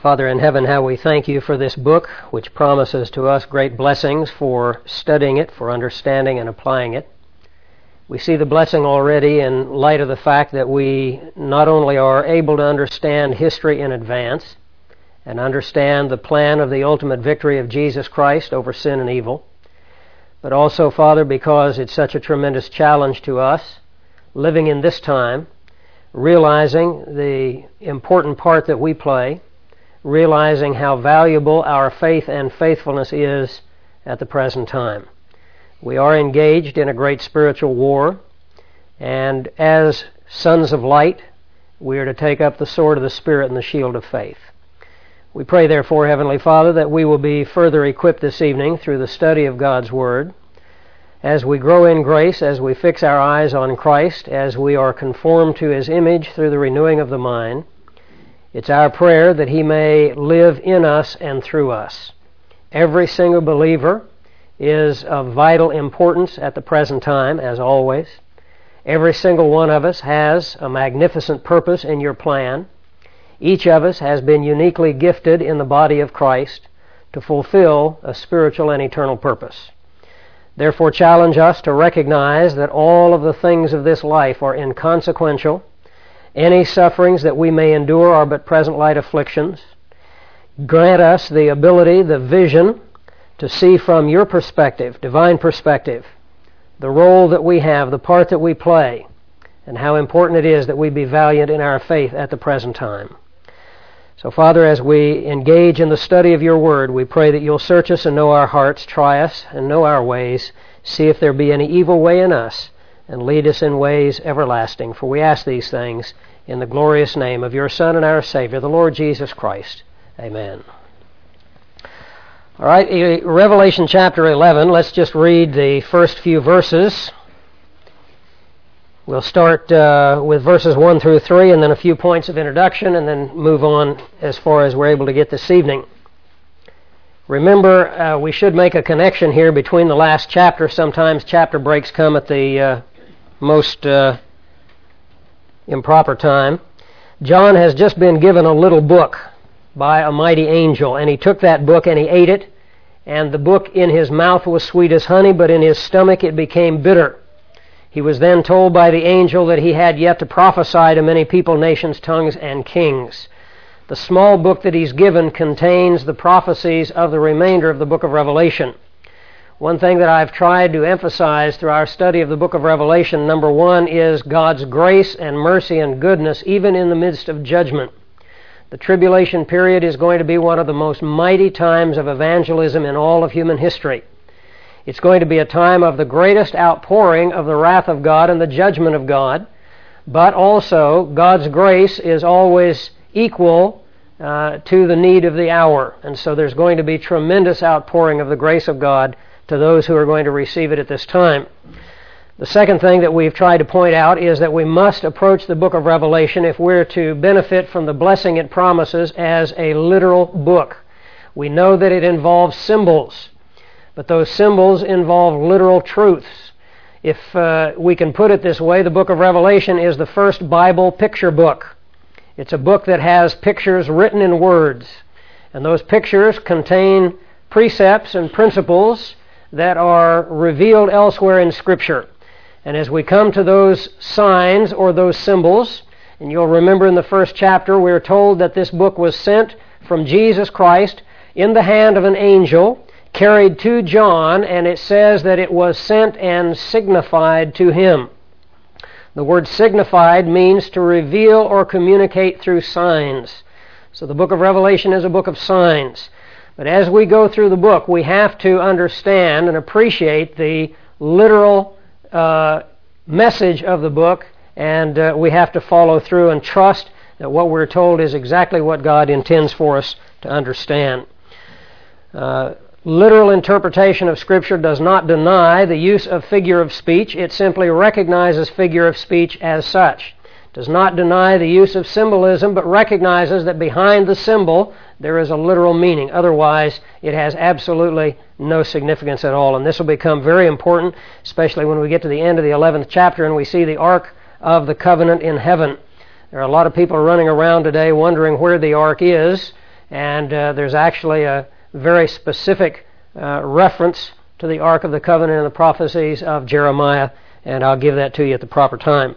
Father in heaven, how we thank you for this book, which promises to us great blessings for studying it, for understanding and applying it. We see the blessing already in light of the fact that we not only are able to understand history in advance and understand the plan of the ultimate victory of Jesus Christ over sin and evil, but also, Father, because it's such a tremendous challenge to us, living in this time, realizing the important part that we play, realizing how valuable our faith and faithfulness is at the present time. We are engaged in a great spiritual war, and as sons of light, we are to take up the sword of the Spirit and the shield of faith. We pray, therefore, Heavenly Father, that we will be further equipped this evening through the study of God's Word, as we grow in grace, as we fix our eyes on Christ, as we are conformed to His image through the renewing of the mind. It's our prayer that He may live in us and through us. Every single believer is of vital importance at the present time, as always. Every single one of us has a magnificent purpose in your plan. Each of us has been uniquely gifted in the body of Christ to fulfill a spiritual and eternal purpose. Therefore, challenge us to recognize that all of the things of this life are inconsequential. Any sufferings that we may endure are but present light afflictions. Grant us the ability, the vision, to see from your perspective, divine perspective, the role that we have, the part that we play, and how important it is that we be valiant in our faith at the present time. So, Father, as we engage in the study of your word, we pray that you'll search us and know our hearts, try us and know our ways, see if there be any evil way in us, and lead us in ways everlasting. For we ask these things in the glorious name of your Son and our Savior, the Lord Jesus Christ. Amen. All right, Revelation chapter 11. Let's just read the first few verses. We'll start with verses 1 through 3 and then a few points of introduction and then move on as far as we're able to get this evening. Remember, we should make a connection here between the last chapter. Sometimes chapter breaks come at the most improper time. John has just been given a little book by a mighty angel, and he took that book and he ate it, and the book in his mouth was sweet as honey, but in his stomach it became bitter. He was then told by the angel that he had yet to prophesy to many people, nations, tongues, and kings. The small book that he's given contains the prophecies of the remainder of the book of Revelation. One thing that I've tried to emphasize through our study of the book of Revelation, number one, is God's grace and mercy and goodness, even in the midst of judgment. The tribulation period is going to be one of the most mighty times of evangelism in all of human history. It's going to be a time of the greatest outpouring of the wrath of God and the judgment of God, but also God's grace is always equal to the need of the hour. And so there's going to be tremendous outpouring of the grace of God to those who are going to receive it at this time. The second thing that we've tried to point out is that we must approach the book of Revelation if we're to benefit from the blessing it promises as a literal book. We know that it involves symbols, but those symbols involve literal truths. If we can put it this way, the book of Revelation is the first Bible picture book. It's a book that has pictures written in words, and those pictures contain precepts and principles that are revealed elsewhere in Scripture. And as we come to those signs or those symbols, and you'll remember in the first chapter we're told that this book was sent from Jesus Christ in the hand of an angel, carried to John, and it says that it was sent and signified to him. The word signified means to reveal or communicate through signs. So the book of Revelation is a book of signs. But as we go through the book, we have to understand and appreciate the literal message of the book, and we have to follow through and trust that what we're told is exactly what God intends for us to understand. Literal interpretation of Scripture does not deny the use of figure of speech. It simply recognizes figure of speech as such. It does not deny the use of symbolism, but recognizes that behind the symbol there is a literal meaning. Otherwise, it has absolutely no significance at all. And this will become very important, especially when we get to the end of the 11th chapter and we see the Ark of the Covenant in heaven. There are a lot of people running around today wondering where the Ark is, And there's actually a very specific reference to the Ark of the Covenant in the prophecies of Jeremiah, and I'll give that to you at the proper time.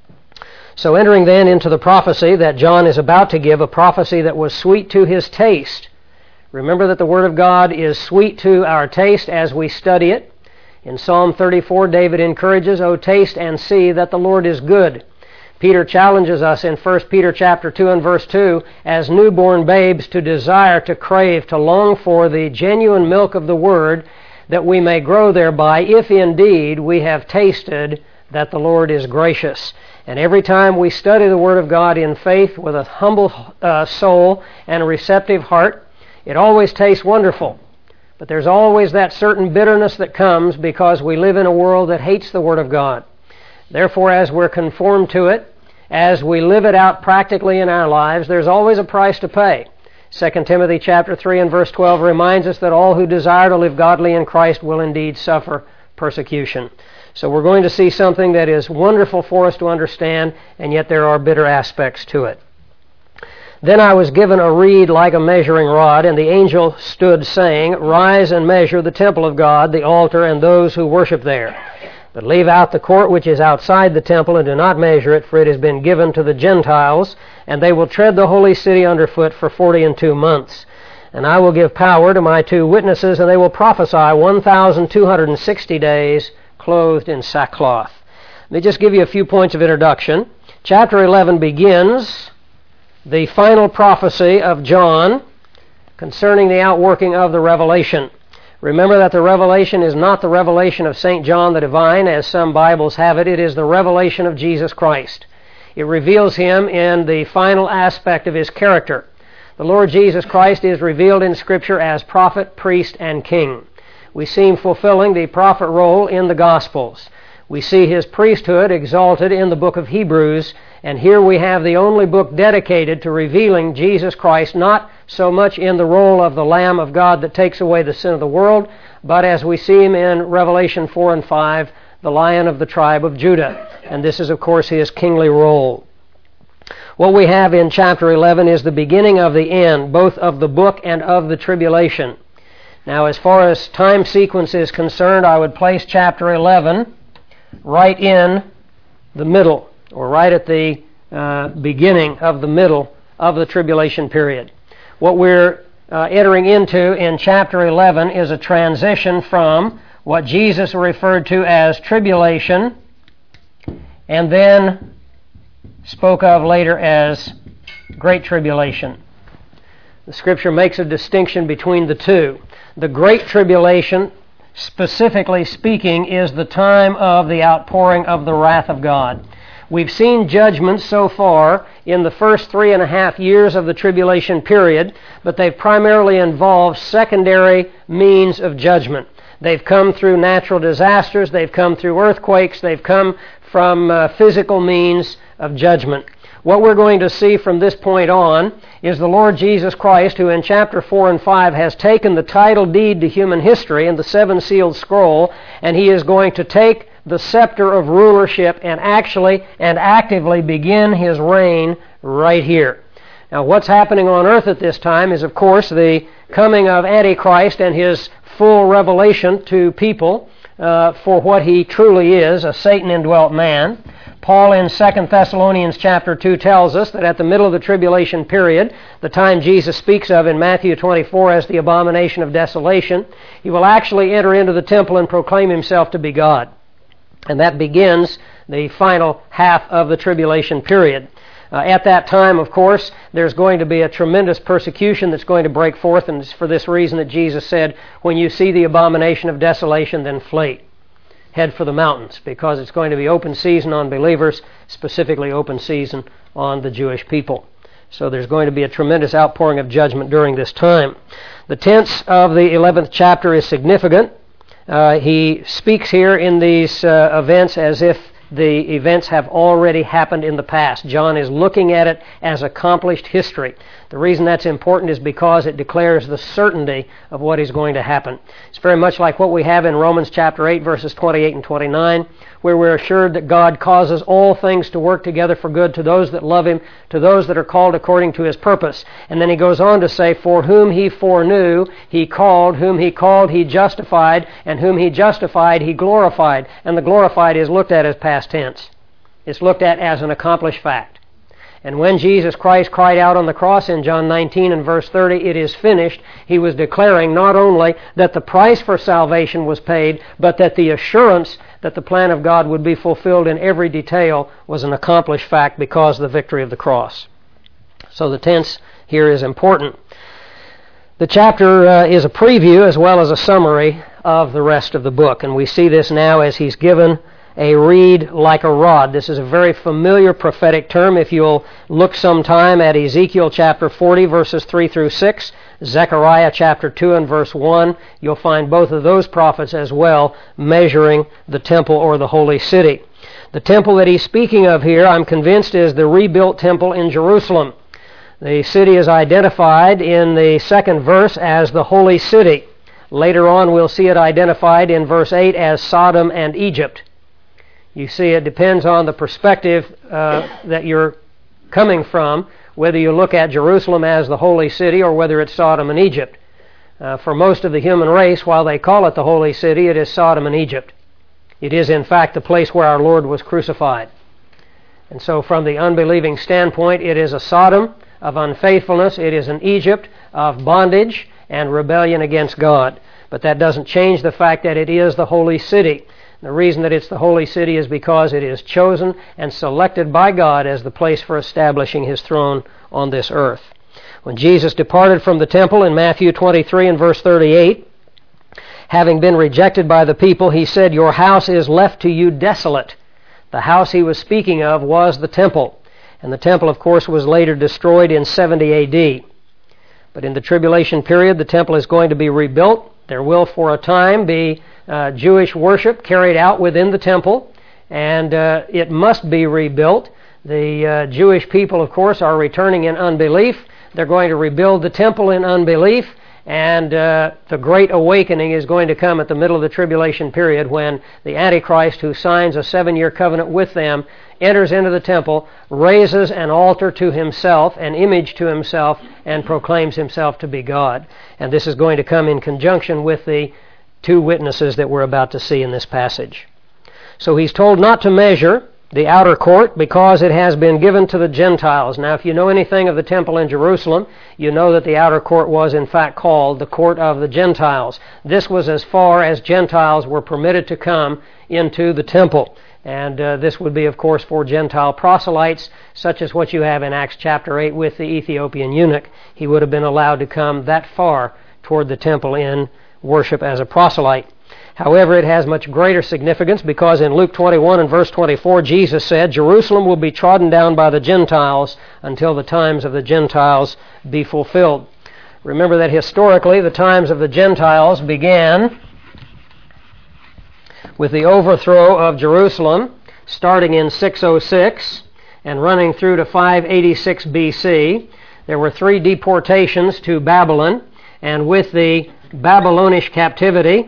So entering then into the prophecy that John is about to give, a prophecy that was sweet to his taste. Remember that the Word of God is sweet to our taste as we study it. In Psalm 34, David encourages, "O taste and see that the Lord is good." Peter challenges us in 1 Peter chapter 2 and verse 2 as newborn babes to desire, to crave, to long for the genuine milk of the Word, that we may grow thereby, if indeed we have tasted that the Lord is gracious. And every time we study the Word of God in faith with a humble soul and a receptive heart, it always tastes wonderful. But there's always that certain bitterness that comes because we live in a world that hates the Word of God. Therefore, as we're conformed to it, as we live it out practically in our lives, there's always a price to pay. 2 Timothy chapter 3 and verse 12 reminds us that all who desire to live godly in Christ will indeed suffer persecution. So we're going to see something that is wonderful for us to understand, and yet there are bitter aspects to it. Then I was given a reed like a measuring rod, and the angel stood saying, "Rise and measure the temple of God, the altar, and those who worship there. But leave out the court which is outside the temple, and do not measure it, for it has been given to the Gentiles, and they will tread the holy city underfoot for 42 months. And I will give power to my 2 witnesses, and they will prophesy 1,260 days, clothed in sackcloth." Let me just give you a few points of introduction. Chapter 11 begins the final prophecy of John concerning the outworking of the revelation. Remember that the revelation is not the revelation of St. John the Divine, as some Bibles have it. It is the revelation of Jesus Christ. It reveals Him in the final aspect of His character. The Lord Jesus Christ is revealed in Scripture as prophet, priest, and king. We see Him fulfilling the prophet role in the Gospels. We see His priesthood exalted in the book of Hebrews, and here we have the only book dedicated to revealing Jesus Christ, not so much in the role of the Lamb of God that takes away the sin of the world, but as we see Him in Revelation 4 and 5, the Lion of the tribe of Judah. And this is, of course, His kingly role. What we have in chapter 11 is the beginning of the end, both of the book and of the tribulation. Now, as far as time sequence is concerned, I would place chapter 11 right in the middle, or right at the beginning of the middle of the tribulation period. What we're entering into in chapter 11 is a transition from what Jesus referred to as tribulation and then spoke of later as great tribulation. The Scripture makes a distinction between the two. The great tribulation, specifically speaking, is the time of the outpouring of the wrath of God. We've seen judgments so far in the first 3.5 years of the tribulation period, but they've primarily involved secondary means of judgment. They've come through natural disasters, they've come through earthquakes, they've come from physical means of judgment. What we're going to see from this point on is the Lord Jesus Christ, who in chapter 4 and 5 has taken the title deed to human history and the 7-sealed scroll, and He is going to take the scepter of rulership and actually and actively begin His reign right here. Now, what's happening on earth at this time is, of course, the coming of Antichrist and his full revelation to people for what he truly is, a Satan-indwelt man. Paul in 2 Thessalonians chapter 2 tells us that at the middle of the tribulation period, the time Jesus speaks of in Matthew 24 as the abomination of desolation, He will actually enter into the temple and proclaim Himself to be God. And that begins the final half of the tribulation period. At that time, of course, there's going to be a tremendous persecution that's going to break forth, and it's for this reason that Jesus said, when you see the abomination of desolation, then flee. Head for the mountains, because it's going to be open season on believers, specifically open season on the Jewish people. So there's going to be a tremendous outpouring of judgment during this time. The tense of the 11th chapter is significant. He speaks here in these events as if the events have already happened in the past. John is looking at it as accomplished history. The reason that's important is because it declares the certainty of what is going to happen. It's very much like what we have in Romans chapter 8, verses 28 and 29, where we're assured that God causes all things to work together for good to those that love Him, to those that are called according to His purpose. And then he goes on to say, for whom He foreknew, He called, whom He called, He justified, and whom He justified, He glorified. And the glorified is looked at as past tense. It's looked at as an accomplished fact. And when Jesus Christ cried out on the cross in John 19 and verse 30, it is finished, He was declaring not only that the price for salvation was paid, but that the assurance that the plan of God would be fulfilled in every detail was an accomplished fact because of the victory of the cross. So the tense here is important. The chapter is a preview as well as a summary of the rest of the book, and we see this now as he's given a reed like a rod. This is a very familiar prophetic term. If you'll look sometime at Ezekiel chapter 40, verses 3 through 6, Zechariah chapter 2 and verse 1, you'll find both of those prophets as well measuring the temple or the holy city. The temple that he's speaking of here, I'm convinced, is the rebuilt temple in Jerusalem. The city is identified in the second verse as the holy city. Later on, we'll see it identified in verse 8 as Sodom and Egypt. You see, it depends on the perspective that you're coming from, whether you look at Jerusalem as the holy city or whether it's Sodom and Egypt. For most of the human race, while they call it the holy city, it is Sodom and Egypt. It is, in fact, the place where our Lord was crucified. And so from the unbelieving standpoint, it is a Sodom of unfaithfulness. It is an Egypt of bondage and rebellion against God. But that doesn't change the fact that it is the holy city. The reason that it's the holy city is because it is chosen and selected by God as the place for establishing His throne on this earth. When Jesus departed from the temple in Matthew 23 and verse 38, having been rejected by the people, He said, your house is left to you desolate. The house He was speaking of was the temple. And the temple, of course, was later destroyed in 70 A.D. But in the tribulation period, the temple is going to be rebuilt. There will, for a time, be Jewish worship carried out within the temple, and it must be rebuilt. The Jewish people, of course, are returning in unbelief. They're going to rebuild the temple in unbelief, and the Great Awakening is going to come at the middle of the tribulation period when the Antichrist, who signs a 7-year covenant with them, enters into the temple, raises an altar to himself, an image to himself, and proclaims himself to be God. And this is going to come in conjunction with the two witnesses that we're about to see in this passage. So he's told not to measure the outer court because it has been given to the Gentiles. Now, if you know anything of the temple in Jerusalem, you know that the outer court was in fact called the court of the Gentiles. This was as far as Gentiles were permitted to come into the temple. And this would be, of course, for Gentile proselytes, such as what you have in Acts chapter 8 with the Ethiopian eunuch. He would have been allowed to come that far toward the temple in worship as a proselyte. However, it has much greater significance because in Luke 21 and verse 24, Jesus said, Jerusalem will be trodden down by the Gentiles until the times of the Gentiles be fulfilled. Remember that historically the times of the Gentiles began with the overthrow of Jerusalem, starting in 606 and running through to 586 BC. There were 3 deportations to Babylon, and with the Babylonish captivity,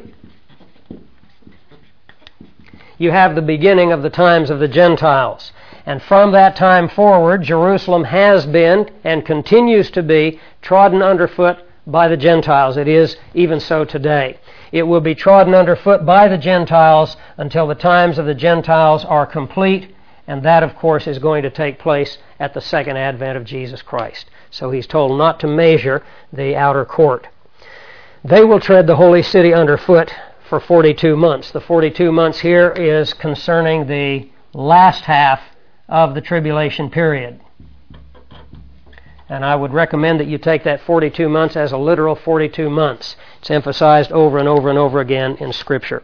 you have the beginning of the times of the Gentiles. And from that time forward, Jerusalem has been and continues to be trodden underfoot by the Gentiles. It is even so today. It will be trodden underfoot by the Gentiles until the times of the Gentiles are complete, and that, of course, is going to take place at the second advent of Jesus Christ. So he's told not to measure the outer court. They will tread the holy city underfoot for 42 months. The 42 months here is concerning the last half of the tribulation period. And I would recommend that you take that 42 months as a literal 42 months. It's emphasized over and over and over again in Scripture.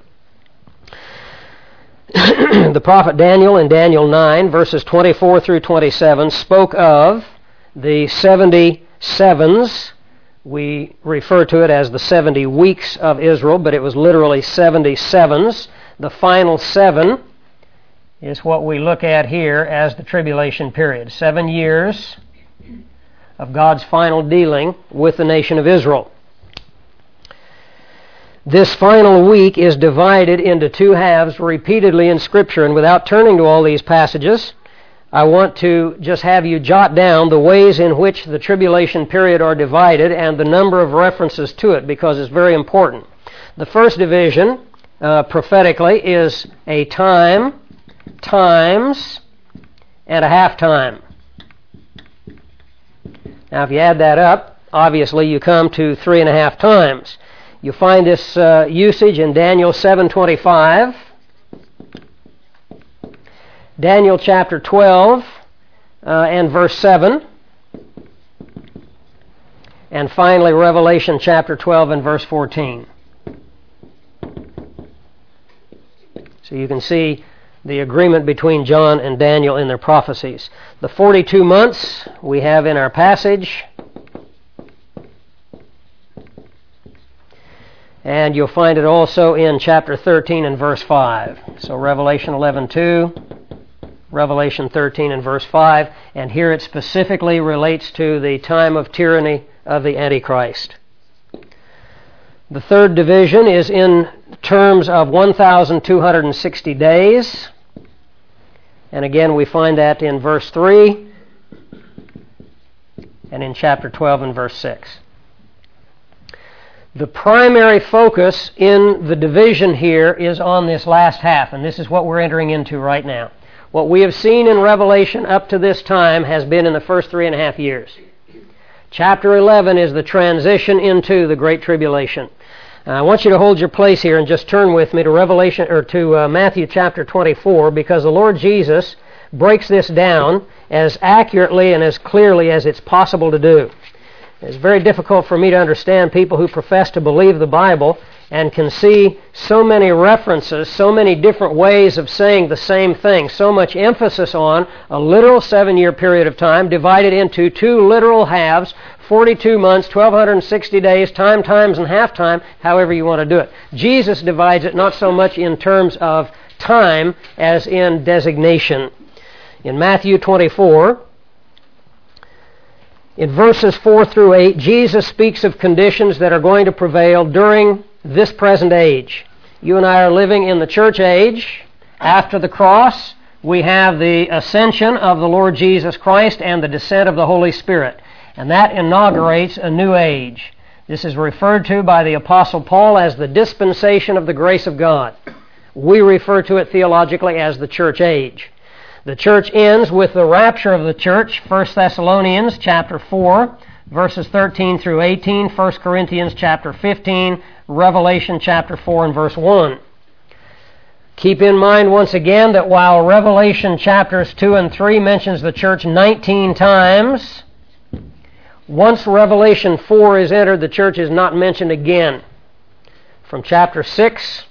The prophet Daniel in Daniel 9, verses 24 through 27, spoke of the 77s. We refer to it as the 70 weeks of Israel, but it was literally 77s. The final 7 is what we look at here as the tribulation period. 7 years of God's final dealing with the nation of Israel. This final week is divided into two halves repeatedly in Scripture, and without turning to all these passages, I want to just have you jot down the ways in which the tribulation period are divided and the number of references to it, because it's very important. The first division, prophetically, is a time, times, and a half-time. Now, if you add that up, obviously you come to 3.5 times. You find this usage in Daniel 7:25, Daniel chapter 12 and verse 7, and finally Revelation chapter 12 and verse 14. So you can see the agreement between John and Daniel in their prophecies. The 42 months we have in our passage, and you'll find it also in chapter 13 and verse 5. So Revelation 11:2, Revelation 13 and verse 5, and here it specifically relates to the time of tyranny of the Antichrist. The third division is in terms of 1,260 days, and again we find that in verse 3 and in chapter 12 and verse 6. The primary focus in the division here is on this last half, and this is what we're entering into right now. What we have seen in Revelation up to this time has been in the first 3.5 years. Chapter 11 is the transition into the Great Tribulation. I want you to hold your place here and just turn with me to Revelation or to Matthew chapter 24, because the Lord Jesus breaks this down as accurately and as clearly as it's possible to do. It's very difficult for me to understand people who profess to believe the Bible and can see so many references, so many different ways of saying the same thing, so much emphasis on a literal 7-year period of time divided into two literal halves, 42 months, 1,260 days, time, times, and half time, however you want to do it. Jesus divides it not so much in terms of time as in designation. In Matthew 24, in verses 4 through 8, Jesus speaks of conditions that are going to prevail during this present age. You and I are living in the church age. After the cross, we have the ascension of the Lord Jesus Christ and the descent of the Holy Spirit. And that inaugurates a new age. This is referred to by the Apostle Paul as the dispensation of the grace of God. We refer to it theologically as the church age. The church ends with the rapture of the church, 1 Thessalonians chapter 4, verses 13 through 18, 1 Corinthians chapter 15, Revelation chapter 4 and verse 1. Keep in mind once again that while Revelation chapters 2 and 3 mentions the church 19 times, once Revelation 4 is entered, the church is not mentioned again. From chapter 6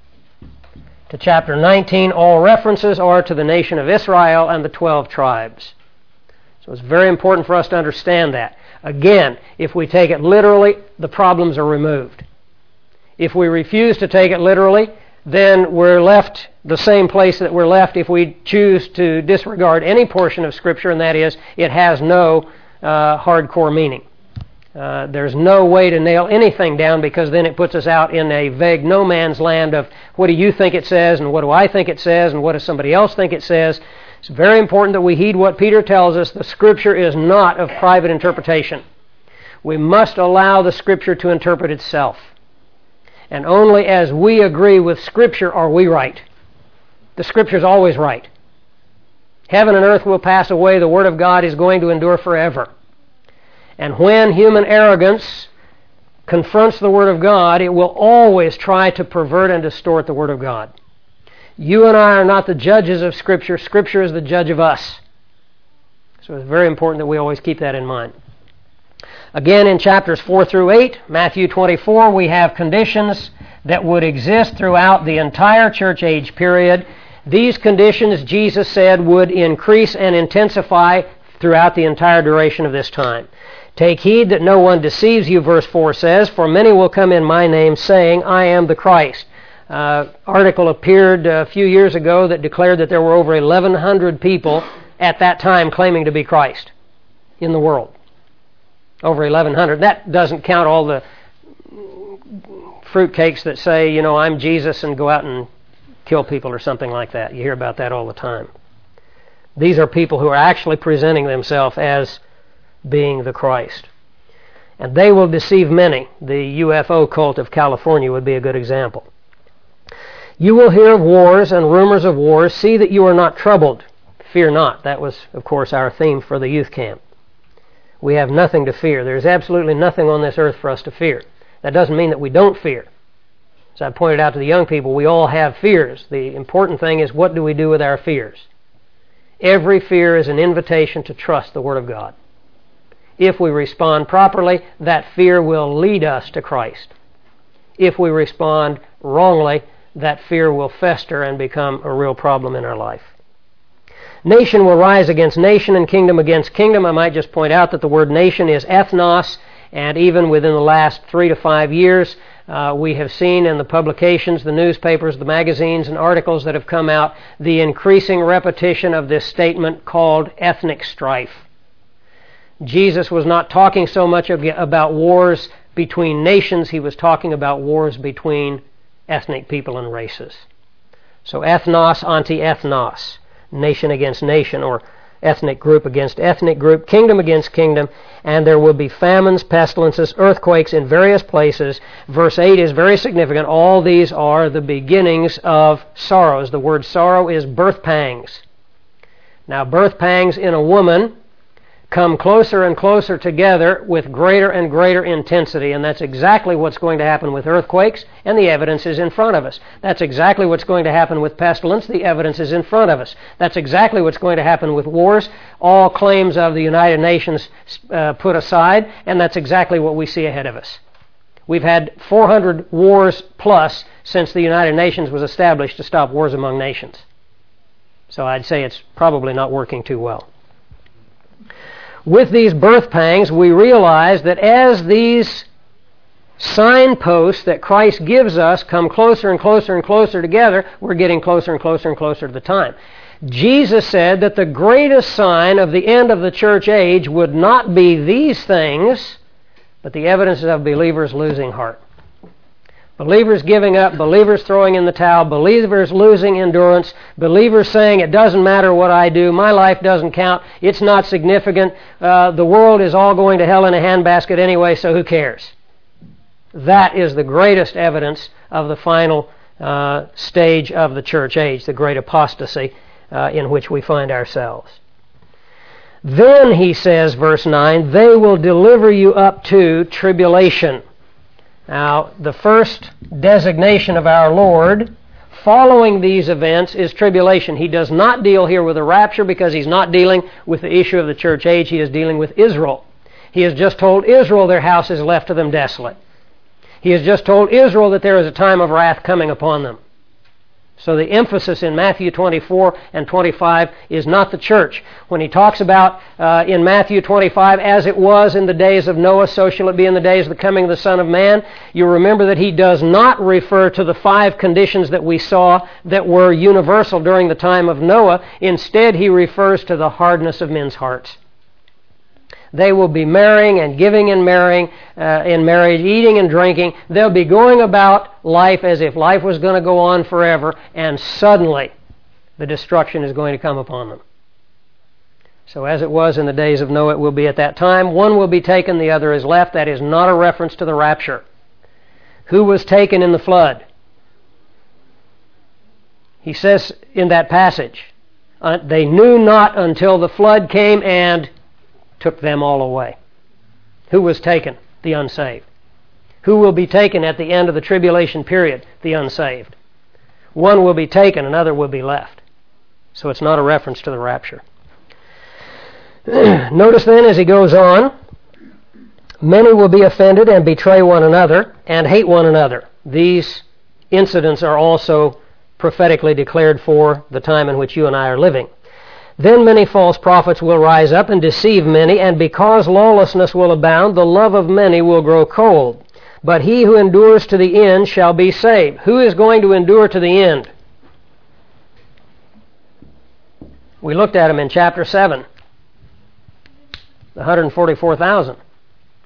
to chapter 19, all references are to the nation of Israel and the 12 tribes. So it's very important for us to understand that. Again, if we take it literally, the problems are removed. If we refuse to take it literally, then we're left the same place that we're left if we choose to disregard any portion of Scripture, and that is, it has no hardcore meaning. There's no way to nail anything down, because then it puts us out in a vague no man's land of what do you think it says, and what do I think it says, and what does somebody else think it says. It's very important that we heed what Peter tells us. The Scripture is not of private interpretation. We must allow the Scripture to interpret itself. And only as we agree with Scripture are we right. The Scripture is always right. Heaven and earth will pass away. The Word of God is going to endure forever. And when human arrogance confronts the Word of God, it will always try to pervert and distort the Word of God. You and I are not the judges of Scripture. Scripture is the judge of us. So it's very important that we always keep that in mind. Again, in chapters 4 through 8, Matthew 24, we have conditions that would exist throughout the entire church age period. These conditions, Jesus said, would increase and intensify throughout the entire duration of this time. Take heed that no one deceives you, verse 4 says, for many will come in my name, saying, I am the Christ. Article appeared a few years ago that declared that there were over 1,100 people at that time claiming to be Christ in the world. Over 1,100. That doesn't count all the fruitcakes that say, you know, I'm Jesus and go out and kill people or something like that. You hear about that all the time. These are people who are actually presenting themselves as being the Christ. And they will deceive many. The UFO cult of California would be a good example. You will hear of wars and rumors of wars. See that you are not troubled. Fear not. That was, of course, our theme for the youth camp. We have nothing to fear. There's absolutely nothing on this earth for us to fear. That doesn't mean that we don't fear. As I pointed out to the young people, we all have fears. The important thing is, what do we do with our fears? Every fear is an invitation to trust the Word of God. If we respond properly, that fear will lead us to Christ. If we respond wrongly, that fear will fester and become a real problem in our life. Nation will rise against nation and kingdom against kingdom. I might just point out that the word nation is ethnos, and even within the last 3 to 5 years, we have seen in the publications, the newspapers, the magazines, and articles that have come out, the increasing repetition of this statement called ethnic strife. Jesus was not talking so much about wars between nations. He was talking about wars between ethnic people and races. So ethnos anti-ethnos, nation against nation, or ethnic group against ethnic group, kingdom against kingdom, and there will be famines, pestilences, earthquakes in various places. Verse 8 is very significant. All these are the beginnings of sorrows. The word sorrow is birth pangs. Now, birth pangs in a woman come closer and closer together with greater and greater intensity, and that's exactly what's going to happen with earthquakes, and the evidence is in front of us. That's exactly what's going to happen with pestilence. The evidence is in front of us. That's exactly what's going to happen with wars. All claims of the United Nations put aside, and that's exactly what we see ahead of us. We've had 400 wars plus since the United Nations was established to stop wars among nations. So I'd say it's probably not working too well. With these birth pangs, we realize that as these signposts that Christ gives us come closer and closer and closer together, we're getting closer and closer and closer to the time. Jesus said that the greatest sign of the end of the church age would not be these things, but the evidence of believers losing heart. Believers giving up, believers throwing in the towel, believers losing endurance, believers saying, it doesn't matter what I do, my life doesn't count, it's not significant, the world is all going to hell in a handbasket anyway, so who cares? That is the greatest evidence of the final stage of the church age, the great apostasy in which we find ourselves. Then, he says, verse 9, they will deliver you up to tribulation. Now, the first designation of our Lord following these events is tribulation. He does not deal here with a rapture because he's not dealing with the issue of the church age. He is dealing with Israel. He has just told Israel their house is left to them desolate. He has just told Israel that there is a time of wrath coming upon them. So the emphasis in Matthew 24 and 25 is not the church. When he talks about in Matthew 25, as it was in the days of Noah, so shall it be in the days of the coming of the Son of Man, you remember that he does not refer to the 5 conditions that we saw that were universal during the time of Noah. Instead, he refers to the hardness of men's hearts. They will be marrying and giving in marrying, in marriage, eating and drinking. They'll be going about life as if life was going to go on forever, and suddenly the destruction is going to come upon them. So as it was in the days of Noah, it will be at that time. One will be taken, the other is left. That is not a reference to the rapture. Who was taken in the flood? He says in that passage, they knew not until the flood came and took them all away. Who was taken? The unsaved. Who will be taken at the end of the tribulation period? The unsaved. One will be taken, another will be left. So it's not a reference to the rapture. Notice then as he goes on, many will be offended and betray one another and hate one another. These incidents are also prophetically declared for the time in which you and I are living. Then many false prophets will rise up and deceive many, and because lawlessness will abound, the love of many will grow cold. But he who endures to the end shall be saved. Who is going to endure to the end? We looked at him in chapter 7. The 144,000.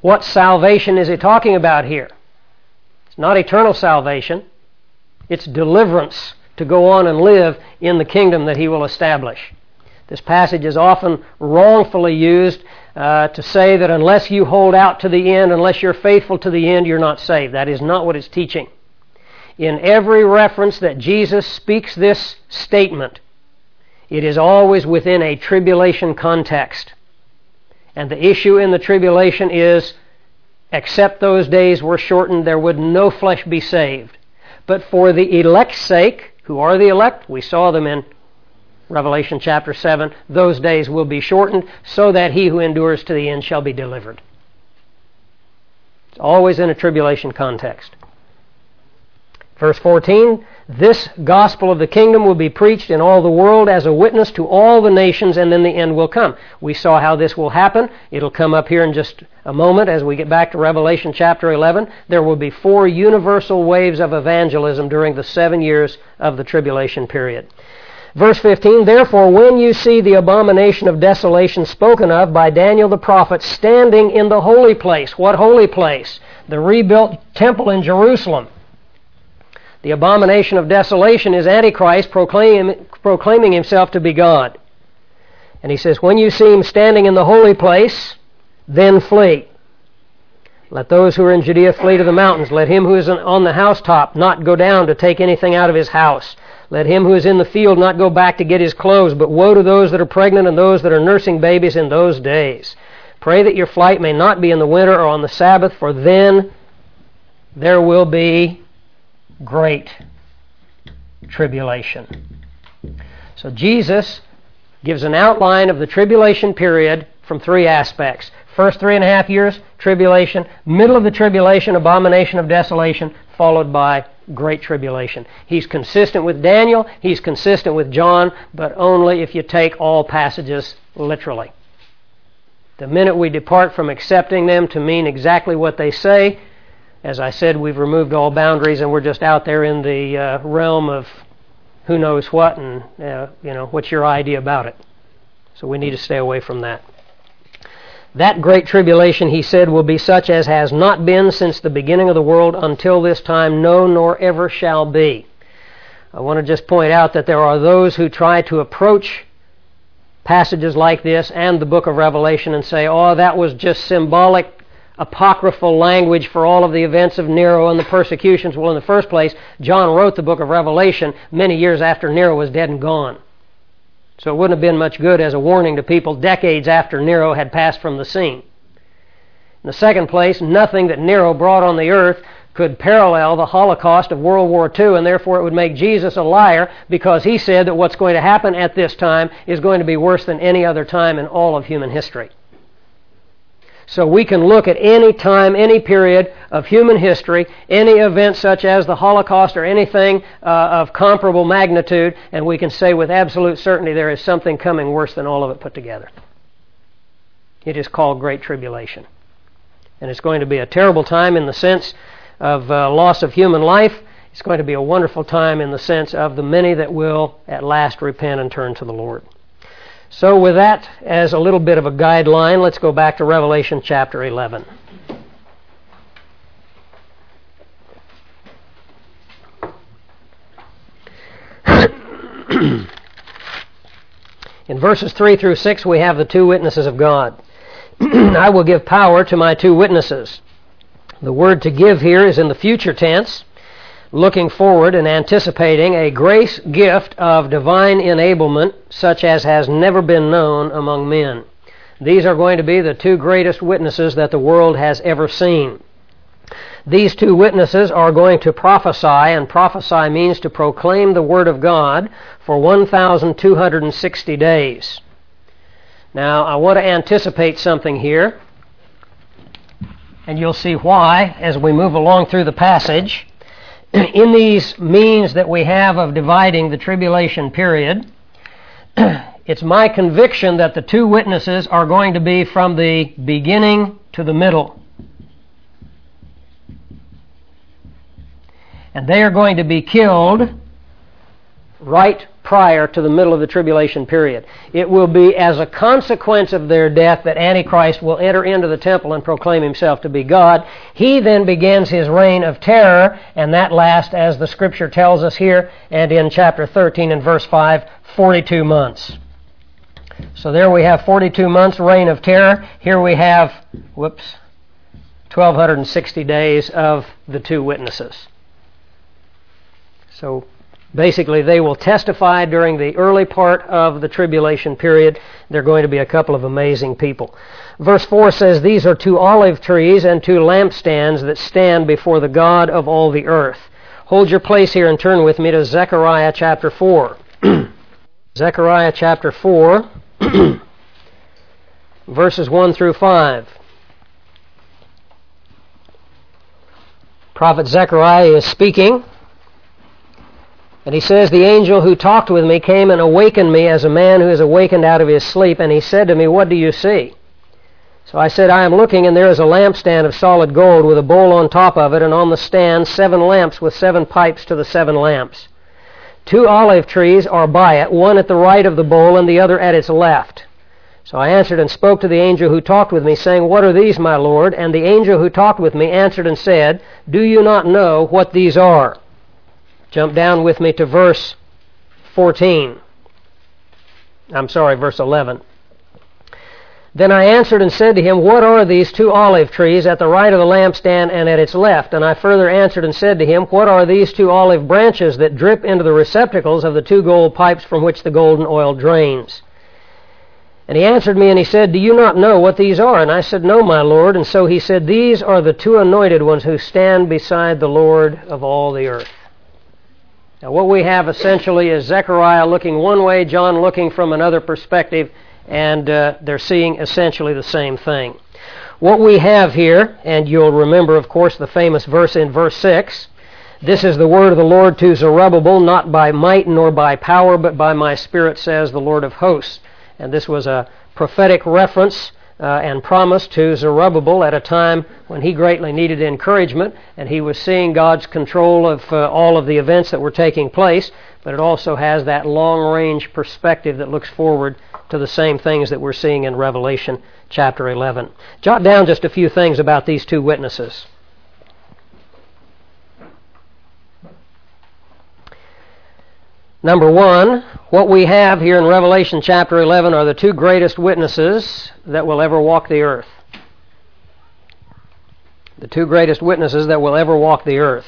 What salvation is he talking about here? It's not eternal salvation. It's deliverance to go on and live in the kingdom that he will establish. This passage is often wrongfully used to say that unless you hold out to the end, unless you're faithful to the end, you're not saved. That is not what it's teaching. In every reference that Jesus speaks this statement, it is always within a tribulation context. And the issue in the tribulation is, except those days were shortened, there would no flesh be saved. But for the elect's sake, who are the elect? We saw them in Revelation chapter 7. Those days will be shortened so that he who endures to the end shall be delivered. It's always in a tribulation context. Verse 14, this gospel of the kingdom will be preached in all the world as a witness to all the nations, and then the end will come. We saw how this will happen. It'll come up here in just a moment as we get back to Revelation chapter 11. There will be 4 universal waves of evangelism during the 7 years of the tribulation period. Verse 15, therefore when you see the abomination of desolation spoken of by Daniel the prophet standing in the holy place. What holy place? The rebuilt temple in Jerusalem. The abomination of desolation is Antichrist proclaiming himself to be God. And he says, when you see him standing in the holy place, then flee. Let those who are in Judea flee to the mountains. Let him who is on the housetop not go down to take anything out of his house. Let him who is in the field not go back to get his clothes. But woe to those that are pregnant and those that are nursing babies in those days. Pray that your flight may not be in the winter or on the Sabbath, for then there will be great tribulation. So Jesus gives an outline of the tribulation period from 3 aspects. First 3.5 years, tribulation. Middle of the tribulation, abomination of desolation, followed by great tribulation. He's consistent with Daniel, he's consistent with John, but only if you take all passages literally. The minute we depart from accepting them to mean exactly what they say, as I said, we've removed all boundaries and we're just out there in the realm of who knows what and, what's your idea about it. So we need to stay away from that. That great tribulation, he said, will be such as has not been since the beginning of the world until this time, no, nor ever shall be. I want to just point out that there are those who try to approach passages like this and the book of Revelation and say, oh, that was just symbolic, apocryphal language for all of the events of Nero and the persecutions. Well, in the first place, John wrote the book of Revelation many years after Nero was dead and gone. So it wouldn't have been much good as a warning to people decades after Nero had passed from the scene. In the second place, nothing that Nero brought on the earth could parallel the Holocaust of World War II, and therefore it would make Jesus a liar because he said that what's going to happen at this time is going to be worse than any other time in all of human history. So we can look at any time, any period of human history, any event such as the Holocaust or anything of comparable magnitude, and we can say with absolute certainty there is something coming worse than all of it put together. It is called Great Tribulation. And it's going to be a terrible time in the sense of loss of human life. It's going to be a wonderful time in the sense of the many that will at last repent and turn to the Lord. So with that as a little bit of a guideline, let's go back to Revelation chapter 11. In verses 3 through 6, we have the 2 witnesses of God. I will give power to my 2 witnesses. The word to give here is in the future tense, looking forward and anticipating a grace gift of divine enablement such as has never been known among men. These are going to be the 2 greatest witnesses that the world has ever seen. These 2 witnesses are going to prophesy, and prophesy means to proclaim the Word of God for 1,260 days. Now, I want to anticipate something here, and you'll see why as we move along through the passage. In these means that we have of dividing the tribulation period, it's my conviction that the 2 witnesses are going to be from the beginning to the middle. And they are going to be killed right prior to the middle of the tribulation period. It will be as a consequence of their death that Antichrist will enter into the temple and proclaim himself to be God. He then begins his reign of terror, and that lasts, as the Scripture tells us here, and in chapter 13 and verse 5, 42 months. So there we have 42 months reign of terror. Here we have, 1,260 days of the two witnesses. So basically they will testify during the early part of the tribulation period. They're going to be a couple of amazing people. Verse 4 says, "These are 2 olive trees and 2 lampstands that stand before the God of all the earth." Hold your place here and turn with me to Zechariah chapter 4. Zechariah chapter 4, verses 1 through 5. Prophet Zechariah is speaking, and he says, "The angel who talked with me came and awakened me as a man who is awakened out of his sleep, and he said to me, 'What do you see?' So I said, 'I am looking, and there is a lampstand of solid gold with a bowl on top of it, and on the stand 7 lamps with 7 pipes to the 7 lamps. 2 olive trees are by it, one at the right of the bowl and the other at its left.' So I answered and spoke to the angel who talked with me, saying, 'What are these, my Lord?' And the angel who talked with me answered and said, 'Do you not know what these are?'" Jump down with me to verse 11. "Then I answered and said to him, 'What are these 2 olive trees at the right of the lampstand and at its left?' And I further answered and said to him, 'What are these 2 olive branches that drip into the receptacles of the 2 gold pipes from which the golden oil drains?' And he answered me and he said, 'Do you not know what these are?' And I said, 'No, my Lord.' And so he said, 'These are the 2 anointed ones who stand beside the Lord of all the earth.'" Now what we have essentially is Zechariah looking one way, John looking from another perspective, and they're seeing essentially the same thing. What we have here, and you'll remember, of course, the famous verse in verse 6, "This is the word of the Lord to Zerubbabel, not by might nor by power, but by my Spirit, says the Lord of hosts." And this was a prophetic reference and promise to Zerubbabel at a time when he greatly needed encouragement, and he was seeing God's control of all of the events that were taking place, but it also has that long-range perspective that looks forward to the same things that we're seeing in Revelation chapter 11. Jot down just a few things about these 2 witnesses. Number 1, what we have here in Revelation chapter 11 are the 2 greatest witnesses that will ever walk the earth. The 2 greatest witnesses that will ever walk the earth.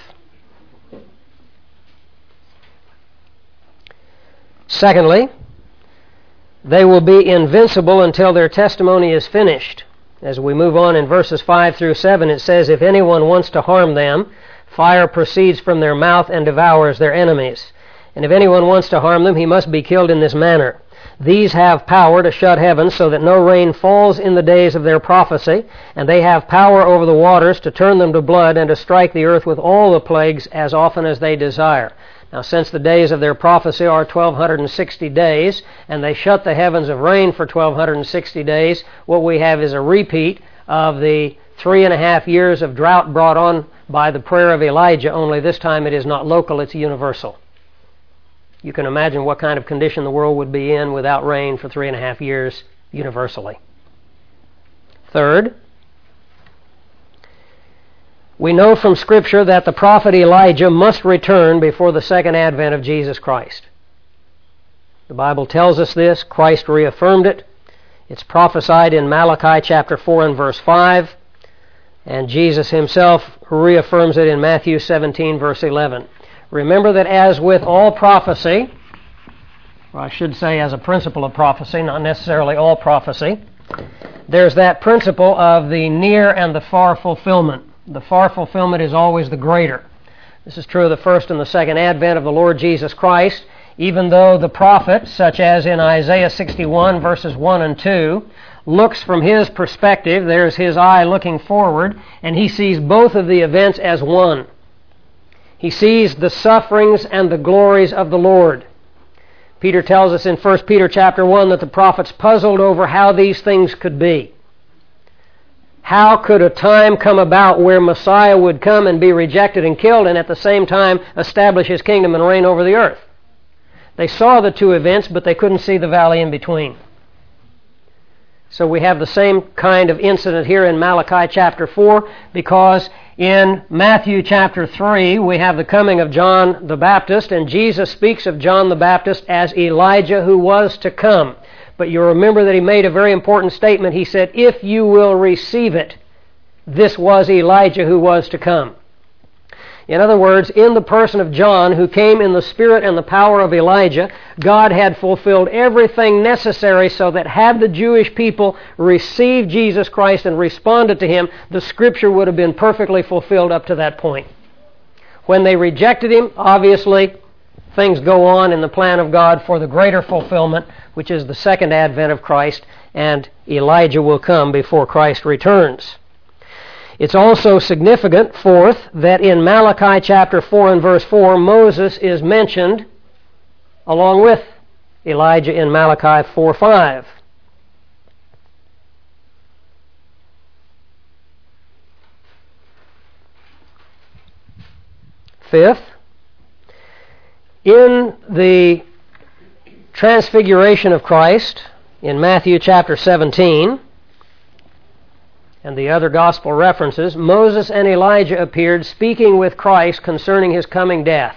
Secondly, they will be invincible until their testimony is finished. As we move on in verses 5 through 7, it says, "If anyone wants to harm them, fire proceeds from their mouth and devours their enemies. And if anyone wants to harm them, he must be killed in this manner. These have power to shut heaven so that no rain falls in the days of their prophecy, and they have power over the waters to turn them to blood and to strike the earth with all the plagues as often as they desire." Now, since the days of their prophecy are 1,260 days, and they shut the heavens of rain for 1,260 days, what we have is a repeat of the 3.5 years of drought brought on by the prayer of Elijah, only this time it is not local, it's universal. You can imagine what kind of condition the world would be in without rain for 3.5 years universally. Third, we know from Scripture that the prophet Elijah must return before the second advent of Jesus Christ. The Bible tells us this. Christ reaffirmed it. It's prophesied in Malachi chapter 4 and verse 5, and Jesus himself reaffirms it in Matthew 17 verse 11. Remember that as with all prophecy, or I should say as a principle of prophecy, not necessarily all prophecy, there's that principle of the near and the far fulfillment. The far fulfillment is always the greater. This is true of the first and the second advent of the Lord Jesus Christ, even though the prophet, such as in Isaiah 61 verses 1 and 2, looks from his perspective, there's his eye looking forward, and he sees both of the events as one. He sees the sufferings and the glories of the Lord. Peter tells us in 1 Peter chapter 1 that the prophets puzzled over how these things could be. How could a time come about where Messiah would come and be rejected and killed and at the same time establish his kingdom and reign over the earth? They saw the two events, but they couldn't see the valley in between. So we have the same kind of incident here in Malachi chapter 4, because in Matthew chapter 3 we have the coming of John the Baptist, and Jesus speaks of John the Baptist as Elijah who was to come. But you remember that he made a very important statement. He said, if you will receive it, this was Elijah who was to come. In other words, in the person of John, who came in the spirit and the power of Elijah, God had fulfilled everything necessary so that had the Jewish people received Jesus Christ and responded to Him, the Scripture would have been perfectly fulfilled up to that point. When they rejected Him, obviously, things go on in the plan of God for the greater fulfillment, which is the second advent of Christ, and Elijah will come before Christ returns. It's also significant, fourth, that in Malachi chapter 4 and verse 4, Moses is mentioned along with Elijah in Malachi 4:5. Fifth, in the transfiguration of Christ in Matthew chapter 17, and the other gospel references, Moses and Elijah appeared speaking with Christ concerning His coming death.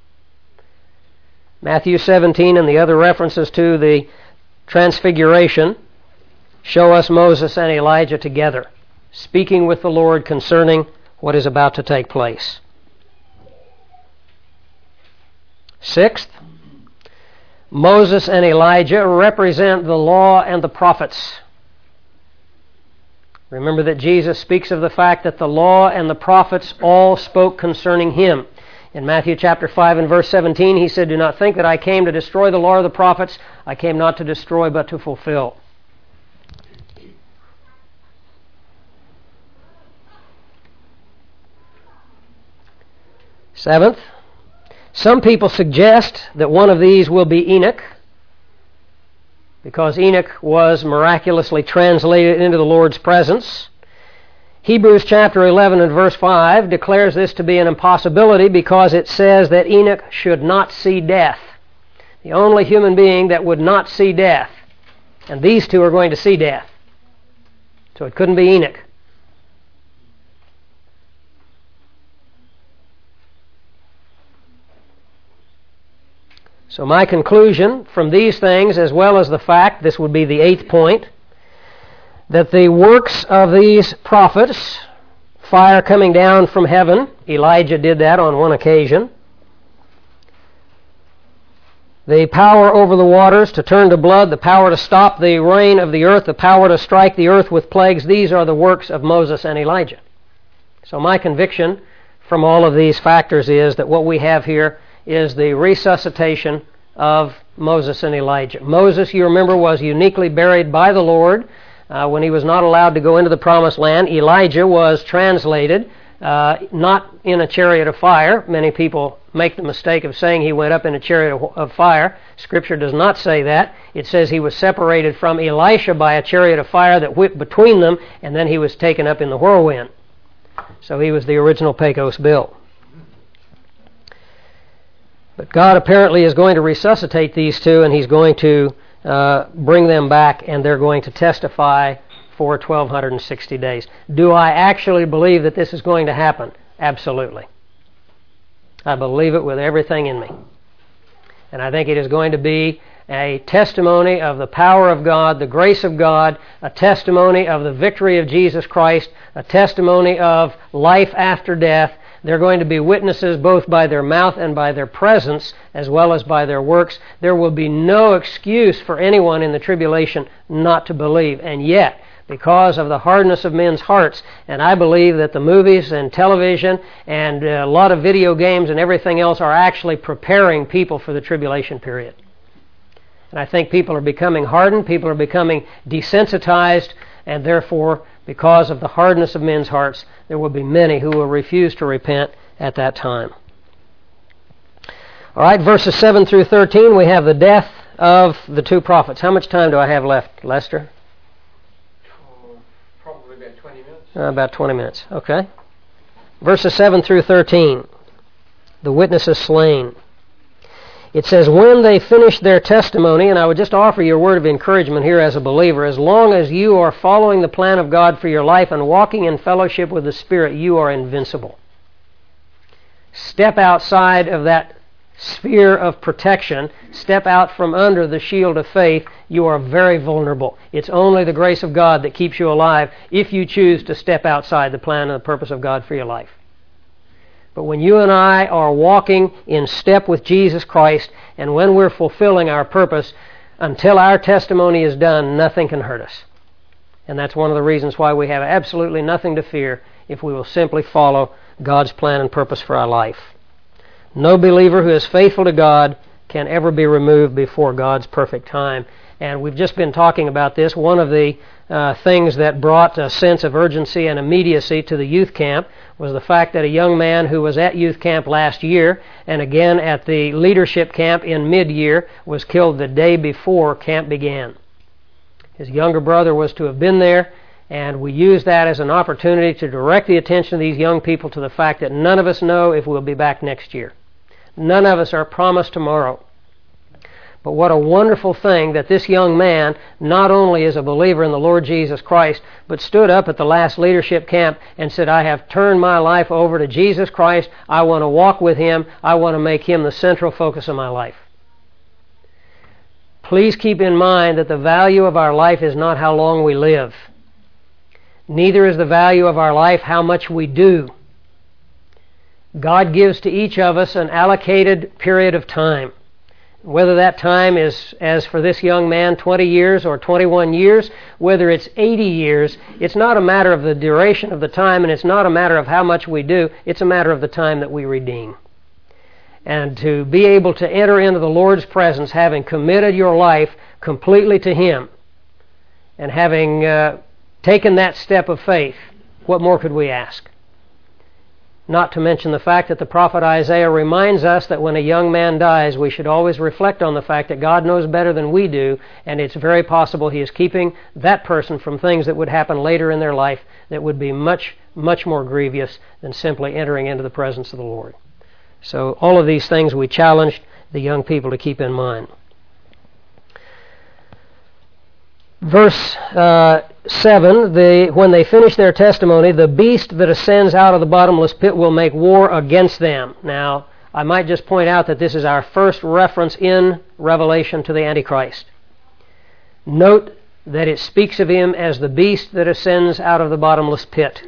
Matthew 17 and the other references to the transfiguration show us Moses and Elijah together, speaking with the Lord concerning what is about to take place. Sixth, Moses and Elijah represent the law and the prophets. Remember that Jesus speaks of the fact that the law and the prophets all spoke concerning Him. In Matthew chapter 5 and verse 17, He said, do not think that I came to destroy the law or the prophets. I came not to destroy but to fulfill. Seventh, some people suggest that one of these will be Enoch, because Enoch was miraculously translated into the Lord's presence. Hebrews chapter 11 and verse 5 declares this to be an impossibility because it says that Enoch should not see death. The only human being that would not see death. And these two are going to see death. So it couldn't be Enoch. So my conclusion from these things, as well as the fact, this would be the eighth point, that the works of these prophets, fire coming down from heaven, Elijah did that on one occasion, the power over the waters to turn to blood, the power to stop the rain of the earth, the power to strike the earth with plagues, these are the works of Moses and Elijah. So my conviction from all of these factors is that what we have here is the resuscitation of Moses and Elijah. Moses, you remember, was uniquely buried by the Lord when he was not allowed to go into the promised land. Elijah was translated not in a chariot of fire. Many people make the mistake of saying he went up in a chariot of fire. Scripture does not say that. It says he was separated from Elisha by a chariot of fire that whipped between them, and then he was taken up in the whirlwind. So he was the original Pecos Bill. But God apparently is going to resuscitate these two, and He's going to bring them back, and they're going to testify for 1,260 days. Do I actually believe that this is going to happen? Absolutely. I believe it with everything in me. And I think it is going to be a testimony of the power of God, the grace of God, a testimony of the victory of Jesus Christ, a testimony of life after death. They're going to be witnesses both by their mouth and by their presence, as well as by their works. There will be no excuse for anyone in the tribulation not to believe. And yet, because of the hardness of men's hearts, and I believe that the movies and television and a lot of video games and everything else are actually preparing people for the tribulation period. And I think people are becoming hardened, people are becoming desensitized, and therefore, because of the hardness of men's hearts, there will be many who will refuse to repent at that time. All right, verses 7 through 13, we have the death of the two prophets. How much time do I have left, Lester? Probably about 20 minutes. About 20 minutes, okay. Verses 7 through 13, the witnesses slain. It says, when they finish their testimony, and I would just offer you a word of encouragement here as a believer, as long as you are following the plan of God for your life and walking in fellowship with the Spirit, you are invincible. Step outside of that sphere of protection, step out from under the shield of faith, you are very vulnerable. It's only the grace of God that keeps you alive if you choose to step outside the plan and the purpose of God for your life. But when you and I are walking in step with Jesus Christ, and when we're fulfilling our purpose, until our testimony is done, nothing can hurt us. And that's one of the reasons why we have absolutely nothing to fear if we will simply follow God's plan and purpose for our life. No believer who is faithful to God can ever be removed before God's perfect time. And we've just been talking about this. One of the things that brought a sense of urgency and immediacy to the youth camp was the fact that a young man who was at youth camp last year and again at the leadership camp in mid-year was killed the day before camp began. His younger brother was to have been there, and we used that as an opportunity to direct the attention of these young people to the fact that none of us know if we'll be back next year. None of us are promised tomorrow. But what a wonderful thing that this young man not only is a believer in the Lord Jesus Christ, but stood up at the last leadership camp and said, I have turned my life over to Jesus Christ. I want to walk with Him. I want to make Him the central focus of my life. Please keep in mind that the value of our life is not how long we live. Neither is the value of our life how much we do. God gives to each of us an allocated period of time. Whether that time is, as for this young man, 20 years or 21 years, whether it's 80 years, it's not a matter of the duration of the time, and it's not a matter of how much we do. It's a matter of the time that we redeem. And to be able to enter into the Lord's presence, having committed your life completely to Him, and having taken that step of faith, what more could we ask? Not to mention the fact that the prophet Isaiah reminds us that when a young man dies, we should always reflect on the fact that God knows better than we do, and it's very possible He is keeping that person from things that would happen later in their life that would be much, much more grievous than simply entering into the presence of the Lord. So all of these things we challenged the young people to keep in mind. Verse 7, when they finish their testimony, the beast that ascends out of the bottomless pit will make war against them. Now, I might just point out that this is our first reference in Revelation to the Antichrist. Note that it speaks of him as the beast that ascends out of the bottomless pit.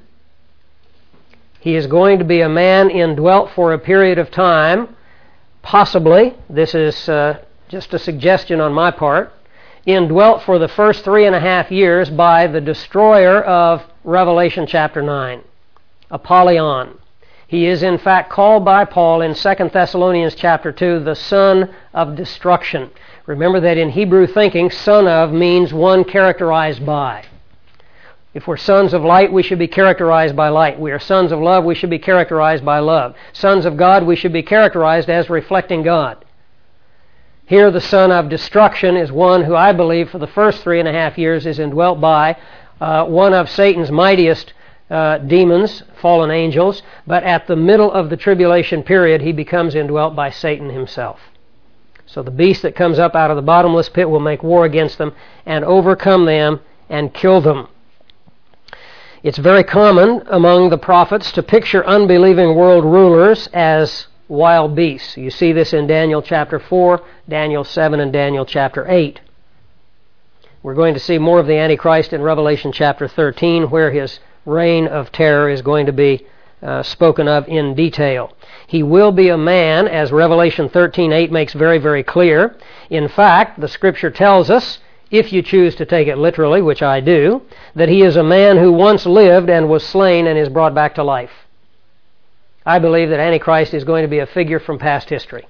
He is going to be a man indwelt for a period of time, possibly, this is just a suggestion on my part, indwelt for the first 3.5 years by the destroyer of Revelation chapter 9, Apollyon. He is in fact called by Paul in 2 Thessalonians chapter 2 the son of destruction. Remember that in Hebrew thinking, son of means one characterized by. If we're sons of light, we should be characterized by light. We are sons of love, we should be characterized by love. Sons of God, we should be characterized as reflecting God. Here the son of destruction is one who I believe for the first 3.5 years is indwelt by one of Satan's mightiest demons, fallen angels, but at the middle of the tribulation period he becomes indwelt by Satan himself. So the beast that comes up out of the bottomless pit will make war against them and overcome them and kill them. It's very common among the prophets to picture unbelieving world rulers as wild beasts. You see this in Daniel chapter 4, Daniel 7, and Daniel chapter 8. We're going to see more of the Antichrist in Revelation chapter 13, where his reign of terror is going to be spoken of in detail. He will be a man, as Revelation 13:8 makes very, very clear. In fact, the Scripture tells us, if you choose to take it literally, which I do, that he is a man who once lived and was slain and is brought back to life. I believe that Antichrist is going to be a figure from past history.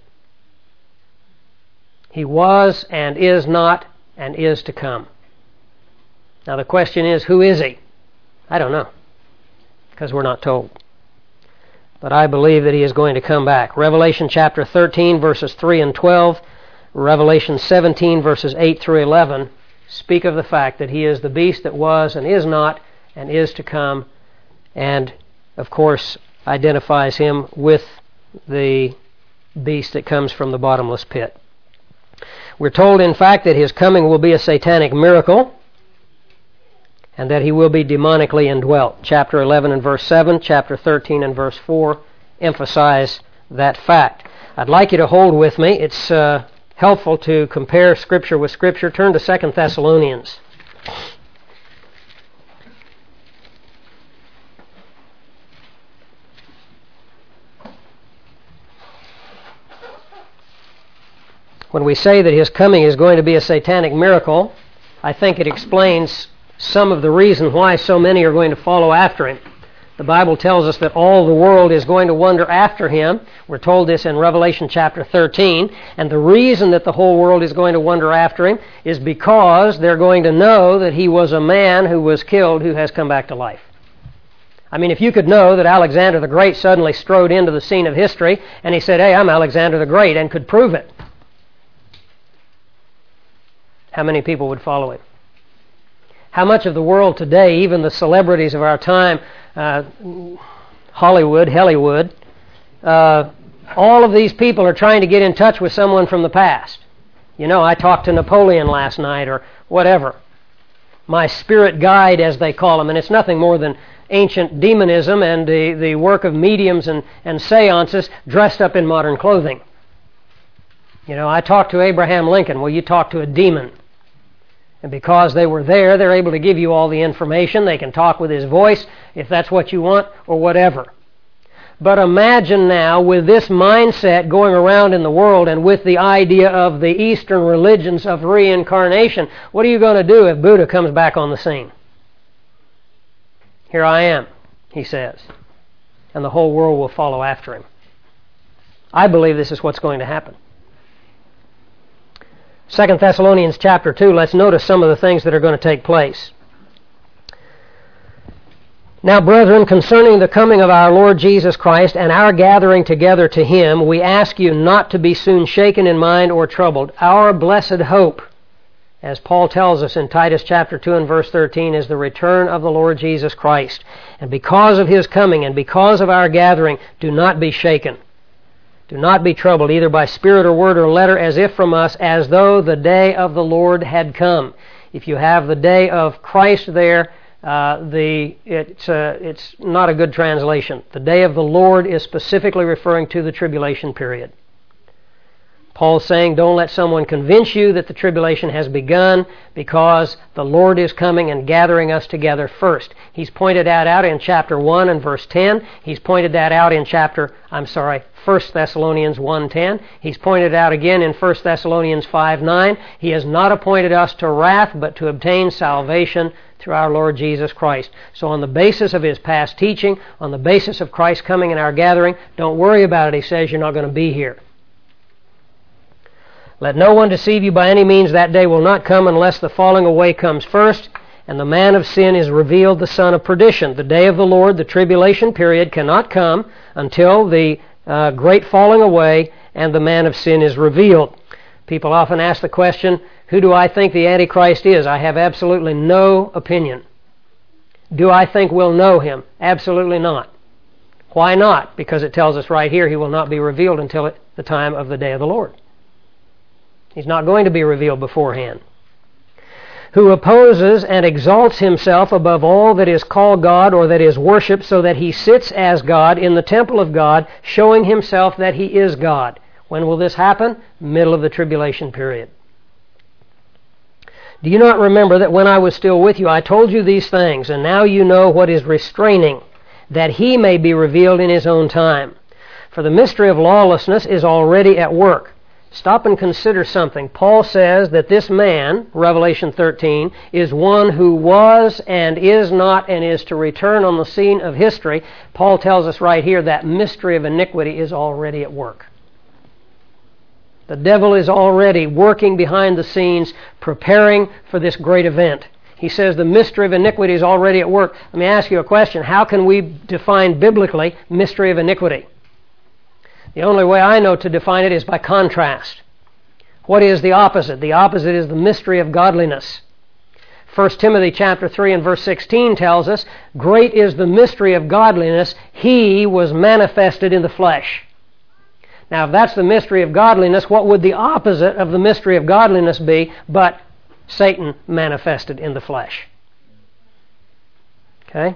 He was and is not and is to come. Now the question is, who is he? I don't know, because we're not told. But I believe that he is going to come back. Revelation chapter 13, verses 3 and 12, Revelation 17, verses 8 through 11, speak of the fact that he is the beast that was and is not and is to come, and, of course, identifies him with the beast that comes from the bottomless pit. We're told, in fact, that his coming will be a satanic miracle and that he will be demonically indwelt. Chapter 11 and verse 7, chapter 13 and verse 4 emphasize that fact. I'd like you to hold with me. It's helpful to compare Scripture with Scripture. Turn to 2 Thessalonians. When we say that his coming is going to be a satanic miracle, I think it explains some of the reason why so many are going to follow after him. The Bible tells us that all the world is going to wonder after him. We're told this in Revelation chapter 13. And the reason that the whole world is going to wonder after him is because they're going to know that he was a man who was killed who has come back to life. I mean, if you could know that Alexander the Great suddenly strode into the scene of history and he said, "Hey, I'm Alexander the Great," and could prove it, how many people would follow him? How much of the world today, even the celebrities of our time, Hollywood, all of these people are trying to get in touch with someone from the past. You know, I talked to Napoleon last night or whatever. My spirit guide, as they call him, and it's nothing more than ancient demonism and the work of mediums and seances dressed up in modern clothing. You know, I talked to Abraham Lincoln. Well, you talked to a demon. And because they were there, they're able to give you all the information. They can talk with his voice, if that's what you want, or whatever. But imagine now, with this mindset going around in the world and with the idea of the Eastern religions of reincarnation, what are you going to do if Buddha comes back on the scene? "Here I am," he says. And the whole world will follow after him. I believe this is what's going to happen. 2 Thessalonians chapter 2, let's notice some of the things that are going to take place. "Now, brethren, concerning the coming of our Lord Jesus Christ and our gathering together to him, we ask you not to be soon shaken in mind or troubled. Our blessed hope," as Paul tells us in Titus chapter 2 and verse 13, "is the return of the Lord Jesus Christ. And because of his coming and because of our gathering, do not be shaken. Do not be troubled, either by spirit or word or letter, as if from us, as though the day of the Lord had come." If you have the day of Christ there, it's not a good translation. The day of the Lord is specifically referring to the tribulation period. Paul's saying, don't let someone convince you that the tribulation has begun, because the Lord is coming and gathering us together first. He's pointed that out in chapter 1 and verse 10. He's pointed that out in 1 Thessalonians 1:10. He's pointed out again in 1 Thessalonians 5:9. He has not appointed us to wrath, but to obtain salvation through our Lord Jesus Christ. So on the basis of his past teaching, on the basis of Christ coming in our gathering, don't worry about it. He says you're not going to be here. "Let no one deceive you by any means. That day will not come unless the falling away comes first, and the man of sin is revealed, the son of perdition." The day of the Lord, the tribulation period, cannot come until the great falling away and the man of sin is revealed. People often ask the question, who do I think the Antichrist is? I have absolutely no opinion. Do I think we'll know him? Absolutely not. Why not? Because it tells us right here he will not be revealed until the time of the day of the Lord. He's not going to be revealed beforehand. "Who opposes and exalts himself above all that is called God or that is worshipped, so that he sits as God in the temple of God, showing himself that he is God." When will this happen? Middle of the tribulation period. "Do you not remember that when I was still with you, I told you these things, and now you know what is restraining, that he may be revealed in his own time? For the mystery of lawlessness is already at work." Stop and consider something. Paul says that this man, Revelation 13, is one who was and is not and is to return on the scene of history. Paul tells us right here that mystery of iniquity is already at work. The devil is already working behind the scenes, preparing for this great event. He says the mystery of iniquity is already at work. Let me ask you a question. How can we define biblically mystery of iniquity? The only way I know to define it is by contrast. What is the opposite? The opposite is the mystery of godliness. 1 Timothy chapter 3 and verse 16 tells us, "Great is the mystery of godliness. He was manifested in the flesh." Now, if that's the mystery of godliness, what would the opposite of the mystery of godliness be but Satan manifested in the flesh? Okay?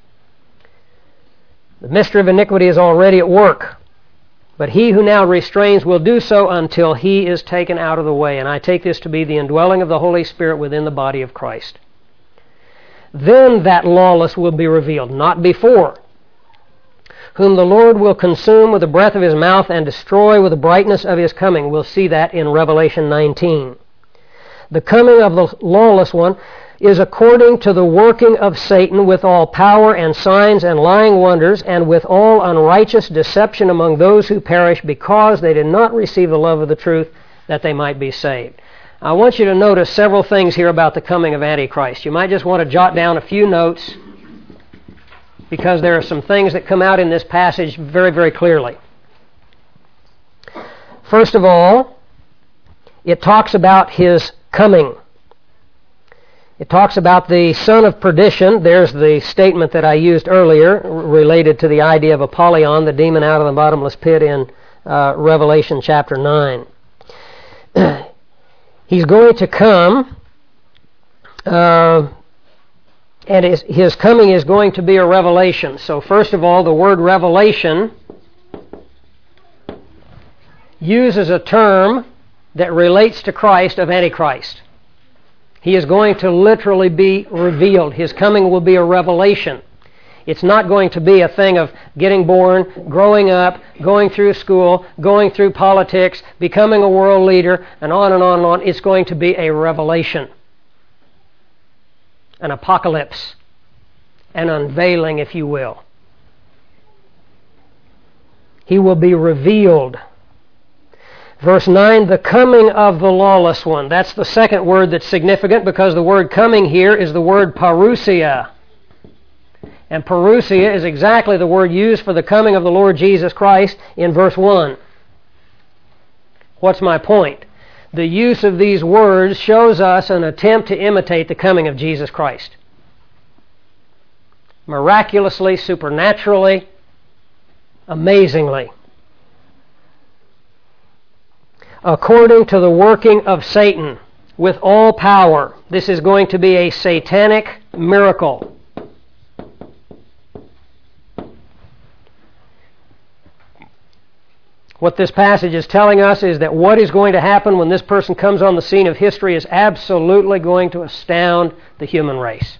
The mystery of iniquity is already at work, but he who now restrains will do so until he is taken out of the way. And I take this to be the indwelling of the Holy Spirit within the body of Christ. Then that lawless will be revealed, not before, whom the Lord will consume with the breath of his mouth and destroy with the brightness of his coming. We'll see that in Revelation 19. The coming of the lawless one is according to the working of Satan with all power and signs and lying wonders and with all unrighteous deception among those who perish because they did not receive the love of the truth that they might be saved. I want you to notice several things here about the coming of Antichrist. You might just want to jot down a few notes because there are some things that come out in this passage very, very clearly. First of all, it talks about his coming. It talks about the son of perdition. There's the statement that I used earlier related to the idea of Apollyon, the demon out of the bottomless pit in Revelation chapter 9. He's going to come, and his coming is going to be a revelation. So first of all, the word revelation uses a term that relates to Christ of Antichrist. He is going to literally be revealed. His coming will be a revelation. It's not going to be a thing of getting born, growing up, going through school, going through politics, becoming a world leader, and on and on and on. It's going to be a revelation, an apocalypse, an unveiling, if you will. He will be revealed. Verse 9, the coming of the lawless one. That's the second word that's significant because the word coming here is the word parousia. And parousia is exactly the word used for the coming of the Lord Jesus Christ in verse 1. What's my point? The use of these words shows us an attempt to imitate the coming of Jesus Christ. Miraculously, supernaturally, amazingly. According to the working of Satan with all power. This is going to be a satanic miracle. What this passage is telling us is that what is going to happen when this person comes on the scene of history is absolutely going to astound the human race.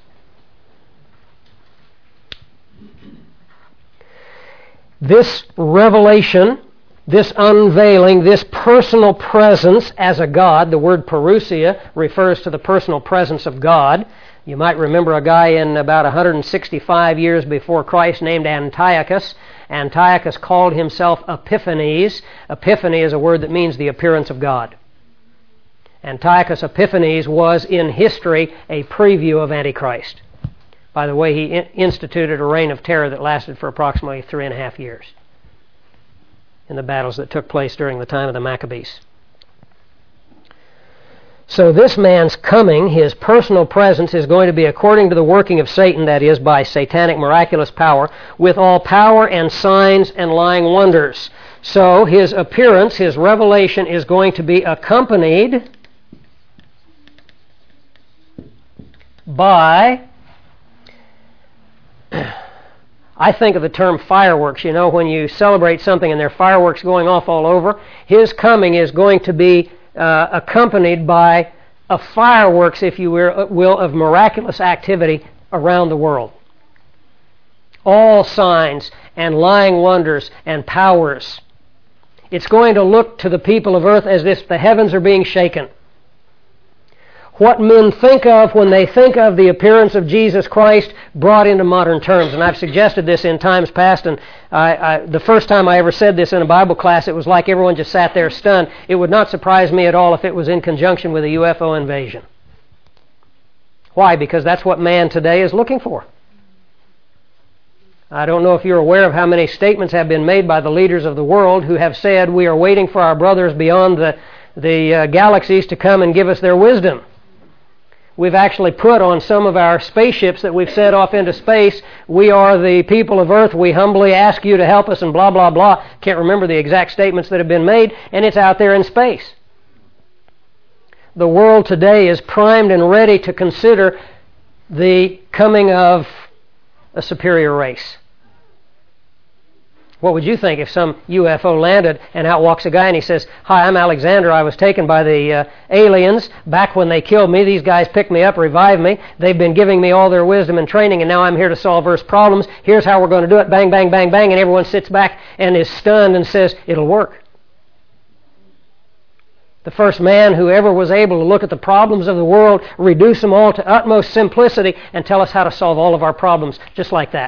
This revelation, this unveiling, this personal presence as a God, the word parousia refers to the personal presence of God. You might remember a guy in about 165 years before Christ named Antiochus. Antiochus called himself Epiphanes. Epiphany is a word that means the appearance of God. Antiochus Epiphanes was in history a preview of Antichrist. By the way, he instituted a reign of terror that lasted for approximately 3.5 years in the battles that took place during the time of the Maccabees. So this man's coming, his personal presence, is going to be according to the working of Satan, that is, by satanic miraculous power, with all power and signs and lying wonders. So his appearance, his revelation, is going to be accompanied by, I think of the term fireworks. You know, when you celebrate something and there are fireworks going off all over, his coming is going to be accompanied by a fireworks, if you will, of miraculous activity around the world. All signs and lying wonders and powers. It's going to look to the people of earth as if the heavens are being shaken. What men think of when they think of the appearance of Jesus Christ brought into modern terms. And I've suggested this in times past, and the first time I ever said this in a Bible class, it was like everyone just sat there stunned. It would not surprise me at all if it was in conjunction with a UFO invasion. Why? Because that's what man today is looking for. I don't know if you're aware of how many statements have been made by the leaders of the world who have said, we are waiting for our brothers beyond the galaxies to come and give us their wisdom. We've actually put on some of our spaceships that we've set off into space, "We are the people of Earth. We humbly ask you to help us," and blah, blah, blah. Can't remember the exact statements that have been made, and it's out there in space. The world today is primed and ready to consider the coming of a superior race. What would you think if some UFO landed and out walks a guy and he says, "Hi, I'm Alexander. I was taken by the aliens back when they killed me. These guys picked me up, revived me. They've been giving me all their wisdom and training, and now I'm here to solve Earth's problems. Here's how we're going to do it. Bang, bang, bang, bang." And everyone sits back and is stunned and says, "It'll work." The first man who ever was able to look at the problems of the world, reduce them all to utmost simplicity, and tell us how to solve all of our problems just like that.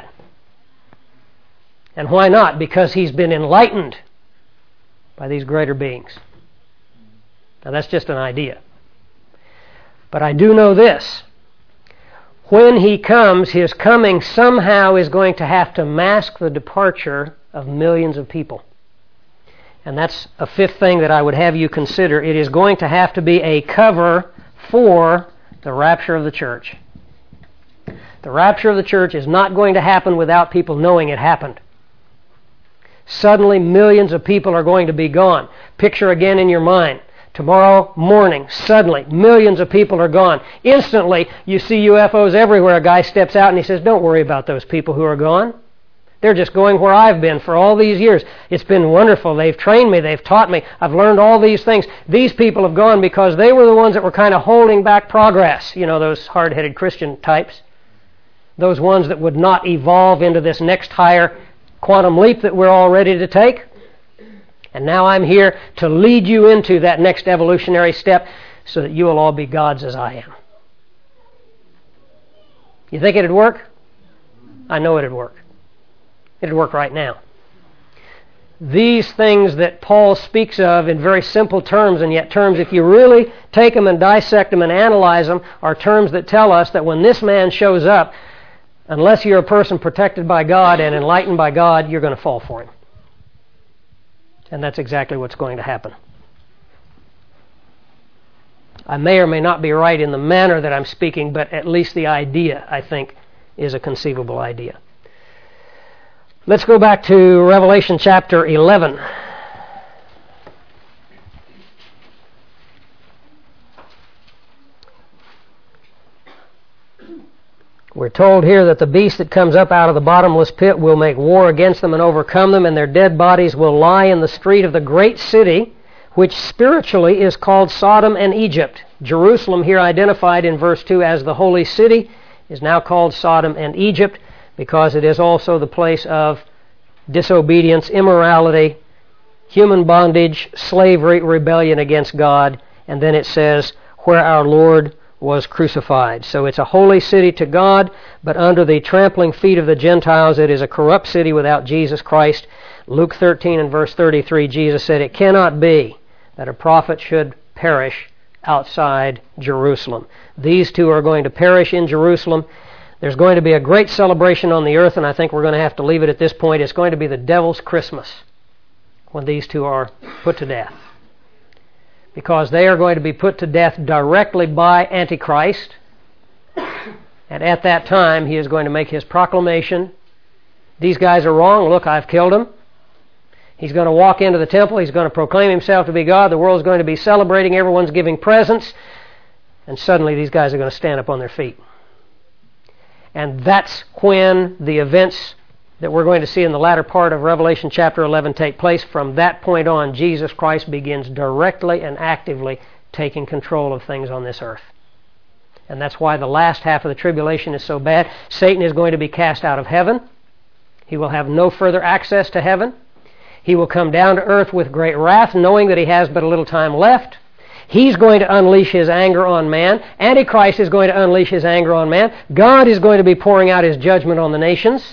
And why not? Because he's been enlightened by these greater beings. Now that's just an idea. But I do know this. When he comes, his coming somehow is going to have to mask the departure of millions of people. And that's a fifth thing that I would have you consider. It is going to have to be a cover for the rapture of the church. The rapture of the church is not going to happen without people knowing it happened. Suddenly, millions of people are going to be gone. Picture again in your mind. Tomorrow morning, suddenly, millions of people are gone. Instantly, you see UFOs everywhere. A guy steps out and he says, "Don't worry about those people who are gone. They're just going where I've been for all these years. It's been wonderful. They've trained me. They've taught me. I've learned all these things. These people have gone because they were the ones that were kind of holding back progress." You know, those hard-headed Christian types. Those ones that would not evolve into this next higher quantum leap that we're all ready to take. And now I'm here to lead you into that next evolutionary step so that you will all be gods as I am. You think it'd work? I know it'd work. It'd work right now. These things that Paul speaks of in very simple terms, and yet terms, if you really take them and dissect them and analyze them, are terms that tell us that when this man shows up, unless you're a person protected by God and enlightened by God, you're going to fall for him. And that's exactly what's going to happen. I may or may not be right in the manner that I'm speaking, but at least the idea, I think, is a conceivable idea. Let's go back to Revelation chapter 11. We're told here that the beast that comes up out of the bottomless pit will make war against them and overcome them, and their dead bodies will lie in the street of the great city, which spiritually is called Sodom and Egypt. Jerusalem, here identified in verse 2 as the holy city, is now called Sodom and Egypt, because it is also the place of disobedience, immorality, human bondage, slavery, rebellion against God. And then it says, where our Lord was crucified. So it's a holy city to God, but under the trampling feet of the Gentiles, it is a corrupt city without Jesus Christ. Luke 13 and verse 33, Jesus said, "It cannot be that a prophet should perish outside Jerusalem." These two are going to perish in Jerusalem. There's going to be a great celebration on the earth, and I think we're going to have to leave it at this point. It's going to be the devil's Christmas when these two are put to death. Because they are going to be put to death directly by Antichrist. And at that time, he is going to make his proclamation. These guys are wrong. Look, I've killed them. He's going to walk into the temple. He's going to proclaim himself to be God. The world's going to be celebrating. Everyone's giving presents. And suddenly these guys are going to stand up on their feet. And that's when the events that we're going to see in the latter part of Revelation chapter 11 take place. From that point on, Jesus Christ begins directly and actively taking control of things on this earth. And that's why the last half of the tribulation is so bad. Satan is going to be cast out of heaven. He will have no further access to heaven. He will come down to earth with great wrath, knowing that he has but a little time left. He's going to unleash his anger on man. Antichrist is going to unleash his anger on man. God is going to be pouring out his judgment on the nations.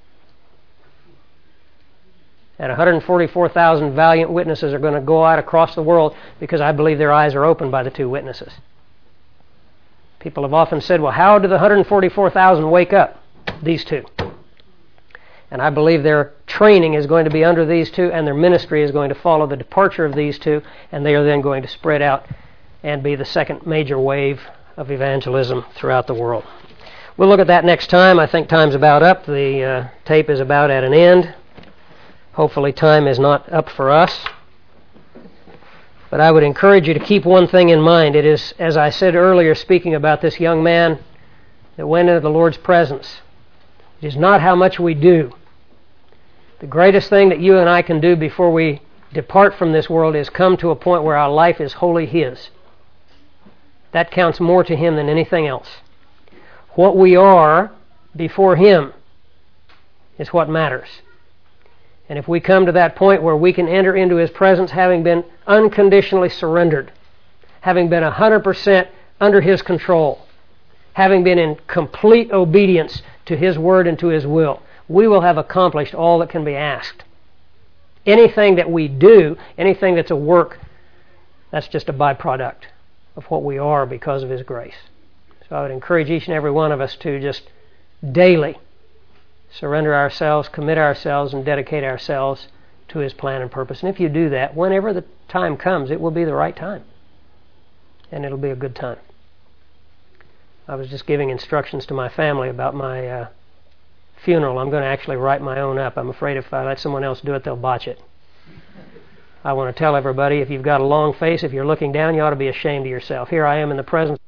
And 144,000 valiant witnesses are going to go out across the world because I believe their eyes are opened by the two witnesses. People have often said, well, how do the 144,000 wake up? These two. And I believe their training is going to be under these two, and their ministry is going to follow the departure of these two, and they are then going to spread out and be the second major wave of evangelism throughout the world. We'll look at that next time. I think time's about up. The tape is about at an end. Hopefully time is not up for us. But I would encourage you to keep one thing in mind. It is, as I said earlier, speaking about this young man that went into the Lord's presence. It is not how much we do. The greatest thing that you and I can do before we depart from this world is come to a point where our life is wholly His. That counts more to Him than anything else. What we are before Him is what matters. And if we come to that point where we can enter into His presence having been unconditionally surrendered, having been 100% under His control, having been in complete obedience to His Word and to His will, we will have accomplished all that can be asked. Anything that we do, anything that's a work, that's just a byproduct of what we are because of His grace. So I would encourage each and every one of us to just daily surrender ourselves, commit ourselves, and dedicate ourselves to His plan and purpose. And if you do that, whenever the time comes, it will be the right time. And it'll be a good time. I was just giving instructions to my family about my funeral. I'm going to actually write my own up. I'm afraid if I let someone else do it, they'll botch it. I want to tell everybody, if you've got a long face, if you're looking down, you ought to be ashamed of yourself. Here I am in the presence